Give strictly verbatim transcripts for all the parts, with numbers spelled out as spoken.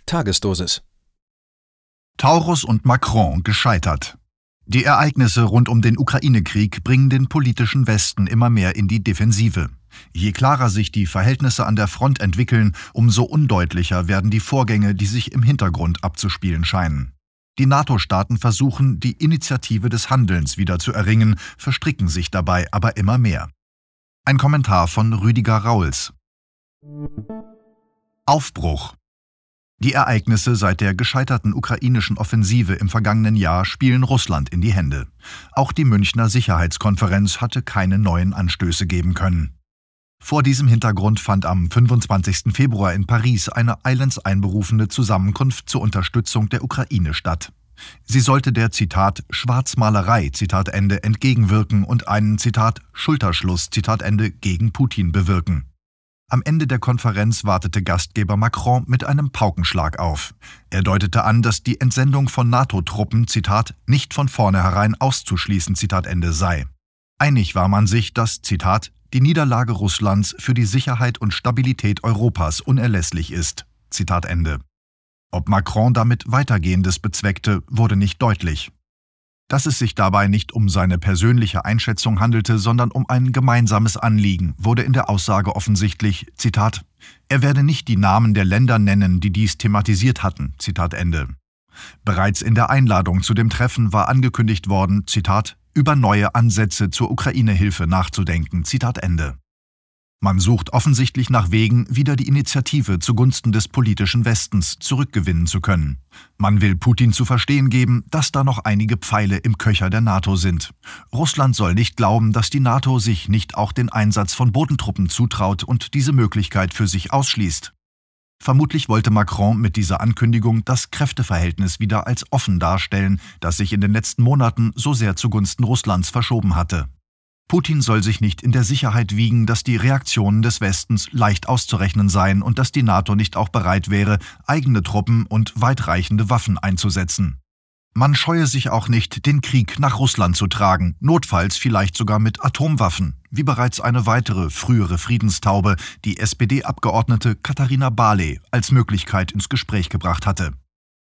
Tagesdosis. Taurus und Macron gescheitert. Die Ereignisse rund um den Ukraine-Krieg bringen den politischen Westen immer mehr in die Defensive. Je klarer sich die Verhältnisse an der Front entwickeln, umso undeutlicher werden die Vorgänge, die sich im Hintergrund abzuspielen scheinen. Die NATO-Staaten versuchen, die Initiative des Handelns wieder zu erringen, verstricken sich dabei aber immer mehr. Ein Kommentar von Rüdiger Rauls. Aufbruch. Die Ereignisse seit der gescheiterten ukrainischen Offensive im vergangenen Jahr spielen Russland in die Hände. Auch die Münchner Sicherheitskonferenz hatte keine neuen Anstöße geben können. Vor diesem Hintergrund fand am fünfundzwanzigsten Februar in Paris eine eigens einberufene Zusammenkunft zur Unterstützung der Ukraine statt. Sie sollte der, Zitat, Schwarzmalerei, Zitat Ende, entgegenwirken und einen, Zitat, Schulterschluss, Zitat Ende, gegen Putin bewirken. Am Ende der Konferenz wartete Gastgeber Macron mit einem Paukenschlag auf. Er deutete an, dass die Entsendung von NATO-Truppen, Zitat, nicht von vornherein auszuschließen, Zitat Ende, sei. Einig war man sich, dass, Zitat, die Niederlage Russlands für die Sicherheit und Stabilität Europas unerlässlich ist, Zitat Ende. Ob Macron damit Weitergehendes bezweckte, wurde nicht deutlich. Dass es sich dabei nicht um seine persönliche Einschätzung handelte, sondern um ein gemeinsames Anliegen, wurde in der Aussage offensichtlich, Zitat, er werde nicht die Namen der Länder nennen, die dies thematisiert hatten, Zitat Ende. Bereits in der Einladung zu dem Treffen war angekündigt worden, Zitat, über neue Ansätze zur Ukraine-Hilfe nachzudenken, Zitat Ende. Man sucht offensichtlich nach Wegen, wieder die Initiative zugunsten des politischen Westens zurückgewinnen zu können. Man will Putin zu verstehen geben, dass da noch einige Pfeile im Köcher der NATO sind. Russland soll nicht glauben, dass die NATO sich nicht auch den Einsatz von Bodentruppen zutraut und diese Möglichkeit für sich ausschließt. Vermutlich wollte Macron mit dieser Ankündigung das Kräfteverhältnis wieder als offen darstellen, das sich in den letzten Monaten so sehr zugunsten Russlands verschoben hatte. Putin soll sich nicht in der Sicherheit wiegen, dass die Reaktionen des Westens leicht auszurechnen seien und dass die NATO nicht auch bereit wäre, eigene Truppen und weitreichende Waffen einzusetzen. Man scheue sich auch nicht, den Krieg nach Russland zu tragen, notfalls vielleicht sogar mit Atomwaffen, wie bereits eine weitere frühere Friedenstaube, die S P D-Abgeordnete Katharina Barley, als Möglichkeit ins Gespräch gebracht hatte.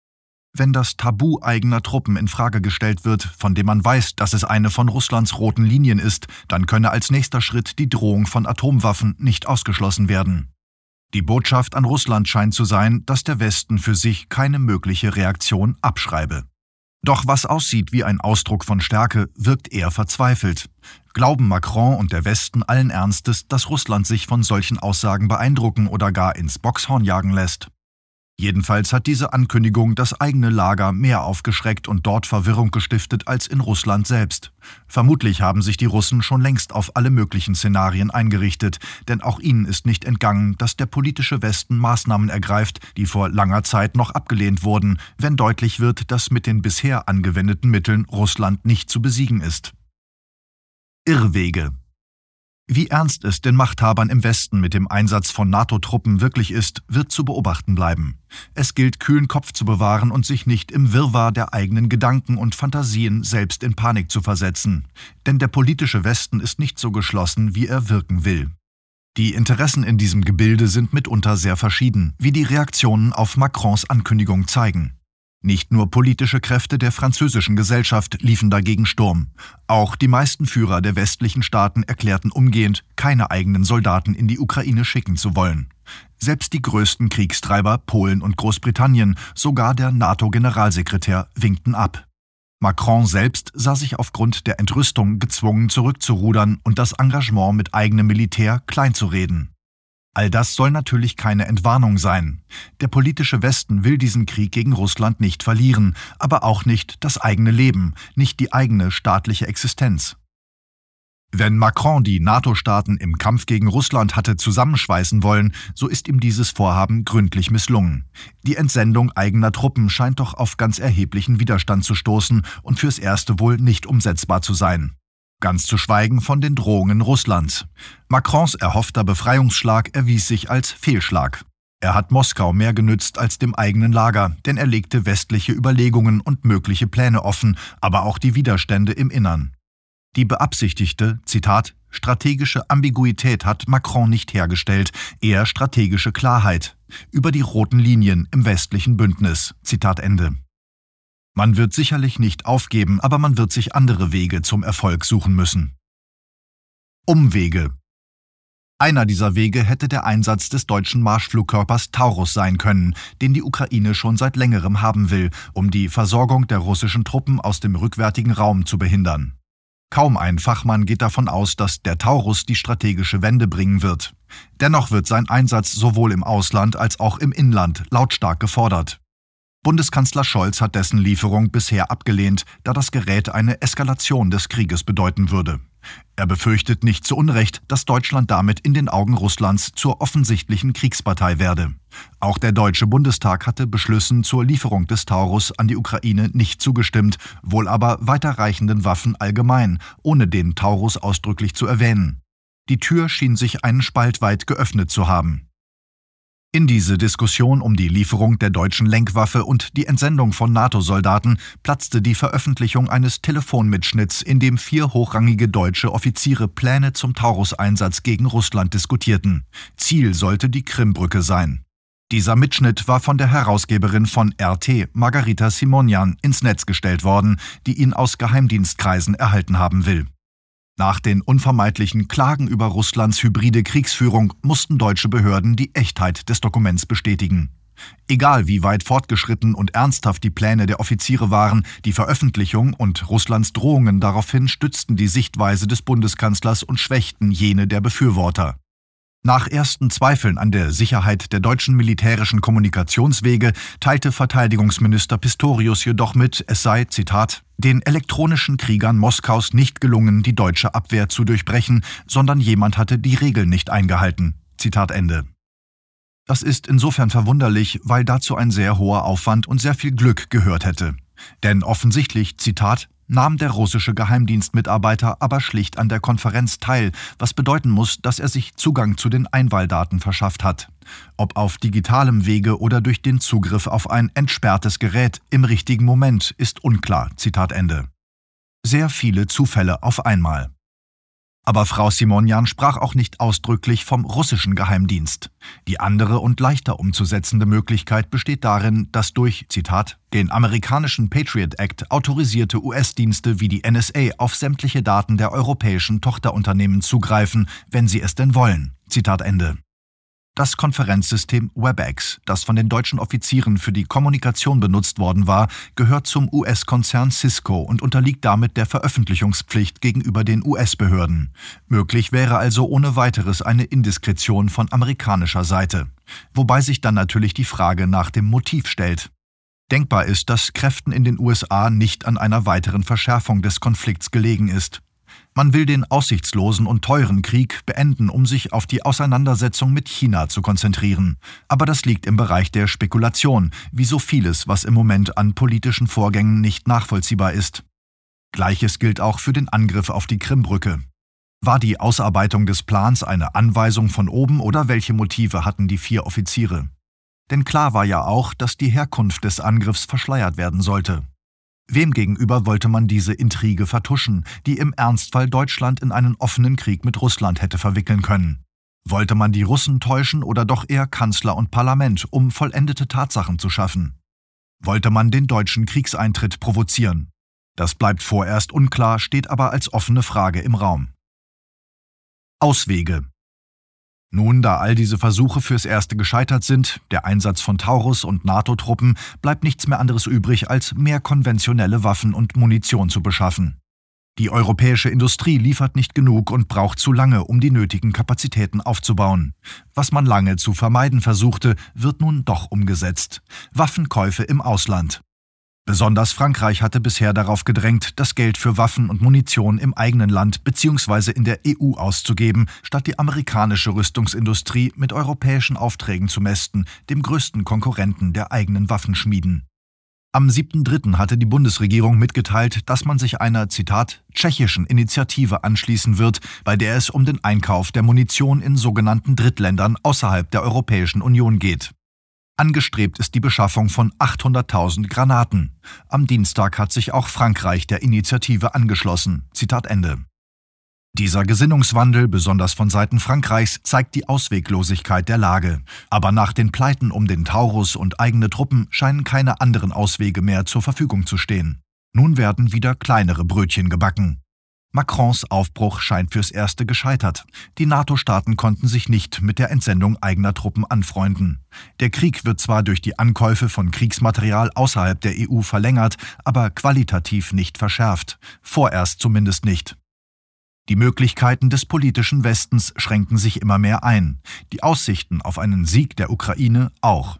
Wenn das Tabu eigener Truppen in Frage gestellt wird, von dem man weiß, dass es eine von Russlands roten Linien ist, dann könne als nächster Schritt die Drohung von Atomwaffen nicht ausgeschlossen werden. Die Botschaft an Russland scheint zu sein, dass der Westen für sich keine mögliche Reaktion abschreibe. Doch was aussieht wie ein Ausdruck von Stärke, wirkt eher verzweifelt. Glauben Macron und der Westen allen Ernstes, dass Russland sich von solchen Aussagen beeindrucken oder gar ins Bockshorn jagen lässt? Jedenfalls hat diese Ankündigung das eigene Lager mehr aufgeschreckt und dort Verwirrung gestiftet als in Russland selbst. Vermutlich haben sich die Russen schon längst auf alle möglichen Szenarien eingerichtet, denn auch ihnen ist nicht entgangen, dass der politische Westen Maßnahmen ergreift, die vor langer Zeit noch abgelehnt wurden, wenn deutlich wird, dass mit den bisher angewendeten Mitteln Russland nicht zu besiegen ist. Irrwege. Wie ernst es den Machthabern im Westen mit dem Einsatz von NATO-Truppen wirklich ist, wird zu beobachten bleiben. Es gilt, kühlen Kopf zu bewahren und sich nicht im Wirrwarr der eigenen Gedanken und Fantasien selbst in Panik zu versetzen. Denn der politische Westen ist nicht so geschlossen, wie er wirken will. Die Interessen in diesem Gebilde sind mitunter sehr verschieden, wie die Reaktionen auf Macrons Ankündigung zeigen. Nicht nur politische Kräfte der französischen Gesellschaft liefen dagegen Sturm. Auch die meisten Führer der westlichen Staaten erklärten umgehend, keine eigenen Soldaten in die Ukraine schicken zu wollen. Selbst die größten Kriegstreiber, Polen und Großbritannien, sogar der NATO-Generalsekretär, winkten ab. Macron selbst sah sich aufgrund der Entrüstung gezwungen zurückzurudern und das Engagement mit eigenem Militär kleinzureden. All das soll natürlich keine Entwarnung sein. Der politische Westen will diesen Krieg gegen Russland nicht verlieren, aber auch nicht das eigene Leben, nicht die eigene staatliche Existenz. Wenn Macron die NATO-Staaten im Kampf gegen Russland hatte zusammenschweißen wollen, so ist ihm dieses Vorhaben gründlich misslungen. Die Entsendung eigener Truppen scheint doch auf ganz erheblichen Widerstand zu stoßen und fürs Erste wohl nicht umsetzbar zu sein. Ganz zu schweigen von den Drohungen Russlands. Macrons erhoffter Befreiungsschlag erwies sich als Fehlschlag. Er hat Moskau mehr genützt als dem eigenen Lager, denn er legte westliche Überlegungen und mögliche Pläne offen, aber auch die Widerstände im Innern. Die beabsichtigte, Zitat, strategische Ambiguität hat Macron nicht hergestellt, eher strategische Klarheit über die roten Linien im westlichen Bündnis. Zitat Ende. Man wird sicherlich nicht aufgeben, aber man wird sich andere Wege zum Erfolg suchen müssen. Umwege. Einer dieser Wege hätte der Einsatz des deutschen Marschflugkörpers Taurus sein können, den die Ukraine schon seit längerem haben will, um die Versorgung der russischen Truppen aus dem rückwärtigen Raum zu behindern. Kaum ein Fachmann geht davon aus, dass der Taurus die strategische Wende bringen wird. Dennoch wird sein Einsatz sowohl im Ausland als auch im Inland lautstark gefordert. Bundeskanzler Scholz hat dessen Lieferung bisher abgelehnt, da das Gerät eine Eskalation des Krieges bedeuten würde. Er befürchtet nicht zu Unrecht, dass Deutschland damit in den Augen Russlands zur offensichtlichen Kriegspartei werde. Auch der Deutsche Bundestag hatte Beschlüssen zur Lieferung des Taurus an die Ukraine nicht zugestimmt, wohl aber weiterreichenden Waffen allgemein, ohne den Taurus ausdrücklich zu erwähnen. Die Tür schien sich einen Spalt weit geöffnet zu haben. In diese Diskussion um die Lieferung der deutschen Lenkwaffe und die Entsendung von NATO-Soldaten platzte die Veröffentlichung eines Telefonmitschnitts, in dem vier hochrangige deutsche Offiziere Pläne zum Taurus-Einsatz gegen Russland diskutierten. Ziel sollte die Krimbrücke sein. Dieser Mitschnitt war von der Herausgeberin von R T, Margarita Simonyan, ins Netz gestellt worden, die ihn aus Geheimdienstkreisen erhalten haben will. Nach den unvermeidlichen Klagen über Russlands hybride Kriegsführung mussten deutsche Behörden die Echtheit des Dokuments bestätigen. Egal wie weit fortgeschritten und ernsthaft die Pläne der Offiziere waren, die Veröffentlichung und Russlands Drohungen daraufhin stützten die Sichtweise des Bundeskanzlers und schwächten jene der Befürworter. Nach ersten Zweifeln an der Sicherheit der deutschen militärischen Kommunikationswege teilte Verteidigungsminister Pistorius jedoch mit, es sei, Zitat, den elektronischen Kriegern Moskaus nicht gelungen, die deutsche Abwehr zu durchbrechen, sondern jemand hatte die Regeln nicht eingehalten. Zitat Ende. Das ist insofern verwunderlich, weil dazu ein sehr hoher Aufwand und sehr viel Glück gehört hätte. Denn offensichtlich, Zitat, nahm der russische Geheimdienstmitarbeiter aber schlicht an der Konferenz teil, was bedeuten muss, dass er sich Zugang zu den Einwahldaten verschafft hat. Ob auf digitalem Wege oder durch den Zugriff auf ein entsperrtes Gerät im richtigen Moment, ist unklar. Zitat Ende. Sehr viele Zufälle auf einmal. Aber Frau Simonyan sprach auch nicht ausdrücklich vom russischen Geheimdienst. Die andere und leichter umzusetzende Möglichkeit besteht darin, dass durch, Zitat, den amerikanischen Patriot Act autorisierte U S-Dienste wie die N S A auf sämtliche Daten der europäischen Tochterunternehmen zugreifen, wenn sie es denn wollen. Zitat Ende. Das Konferenzsystem WebEx, das von den deutschen Offizieren für die Kommunikation benutzt worden war, gehört zum U S-Konzern Cisco und unterliegt damit der Veröffentlichungspflicht gegenüber den U S-Behörden. Möglich wäre also ohne weiteres eine Indiskretion von amerikanischer Seite. Wobei sich dann natürlich die Frage nach dem Motiv stellt. Denkbar ist, dass Kräften in den U S A nicht an einer weiteren Verschärfung des Konflikts gelegen ist. Man will den aussichtslosen und teuren Krieg beenden, um sich auf die Auseinandersetzung mit China zu konzentrieren. Aber das liegt im Bereich der Spekulation, wie so vieles, was im Moment an politischen Vorgängen nicht nachvollziehbar ist. Gleiches gilt auch für den Angriff auf die Krimbrücke. War die Ausarbeitung des Plans eine Anweisung von oben oder welche Motive hatten die vier Offiziere? Denn klar war ja auch, dass die Herkunft des Angriffs verschleiert werden sollte. Wem gegenüber wollte man diese Intrige vertuschen, die im Ernstfall Deutschland in einen offenen Krieg mit Russland hätte verwickeln können? Wollte man die Russen täuschen oder doch eher Kanzler und Parlament, um vollendete Tatsachen zu schaffen? Wollte man den deutschen Kriegseintritt provozieren? Das bleibt vorerst unklar, steht aber als offene Frage im Raum. Auswege. Nun, da all diese Versuche fürs Erste gescheitert sind, der Einsatz von Taurus und NATO-Truppen, bleibt nichts mehr anderes übrig, als mehr konventionelle Waffen und Munition zu beschaffen. Die europäische Industrie liefert nicht genug und braucht zu lange, um die nötigen Kapazitäten aufzubauen. Was man lange zu vermeiden versuchte, wird nun doch umgesetzt. Waffenkäufe im Ausland. Besonders Frankreich hatte bisher darauf gedrängt, das Geld für Waffen und Munition im eigenen Land bzw. in der E U auszugeben, statt die amerikanische Rüstungsindustrie mit europäischen Aufträgen zu mästen, dem größten Konkurrenten der eigenen Waffenschmieden. Am siebten dritten hatte die Bundesregierung mitgeteilt, dass man sich einer, Zitat, tschechischen Initiative anschließen wird, bei der es um den Einkauf der Munition in sogenannten Drittländern außerhalb der Europäischen Union geht. Angestrebt ist die Beschaffung von achthunderttausend Granaten. Am Dienstag hat sich auch Frankreich der Initiative angeschlossen. Zitat Ende. Dieser Gesinnungswandel, besonders von Seiten Frankreichs, zeigt die Ausweglosigkeit der Lage. Aber nach den Pleiten um den Taurus und eigene Truppen scheinen keine anderen Auswege mehr zur Verfügung zu stehen. Nun werden wieder kleinere Brötchen gebacken. Macrons Aufbruch scheint fürs Erste gescheitert. Die NATO-Staaten konnten sich nicht mit der Entsendung eigener Truppen anfreunden. Der Krieg wird zwar durch die Ankäufe von Kriegsmaterial außerhalb der E U verlängert, aber qualitativ nicht verschärft. Vorerst zumindest nicht. Die Möglichkeiten des politischen Westens schränken sich immer mehr ein. Die Aussichten auf einen Sieg der Ukraine auch.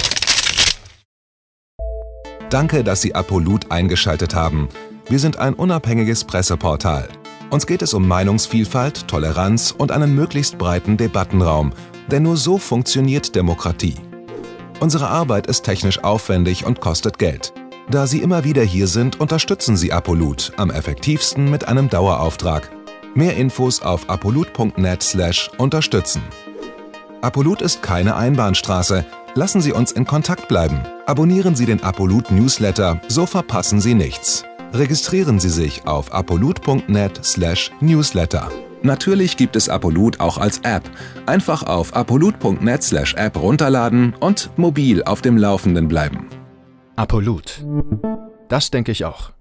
Danke, dass Sie Apolut eingeschaltet haben. Wir sind ein unabhängiges Presseportal. Uns geht es um Meinungsvielfalt, Toleranz und einen möglichst breiten Debattenraum, denn nur so funktioniert Demokratie. Unsere Arbeit ist technisch aufwendig und kostet Geld. Da Sie immer wieder hier sind, unterstützen Sie Apolut am effektivsten mit einem Dauerauftrag. Mehr Infos auf apolut punkt net slash unterstützen. Apolut ist keine Einbahnstraße. Lassen Sie uns in Kontakt bleiben. Abonnieren Sie den Apolut Newsletter, so verpassen Sie nichts. Registrieren Sie sich auf apolut punkt net slash newsletter. Natürlich gibt es Apolut auch als App. Einfach auf apolut punkt net slash app runterladen und mobil auf dem Laufenden bleiben. Apolut. Das denke ich auch.